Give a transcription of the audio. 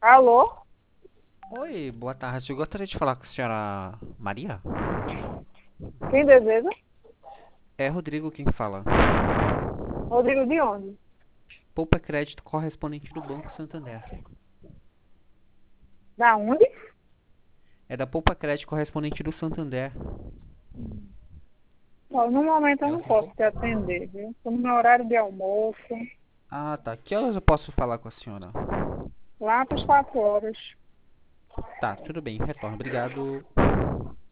Alô? Oi, boa tarde. Eu gostaria de falar com a senhora Maria. Quem deseja? É Rodrigo quem fala. Rodrigo de onde? Poupa crédito correspondente do Banco Santander. Da onde? É da Poupa crédito correspondente do Santander. Ó, no momento eu Ela não se posso encontra. te atender, viu? Estou no meu horário de almoço, Ah, tá. Que horas eu posso falar com a senhora? lá para as 4 horas. Tá, tudo bem. Retorno. Obrigado.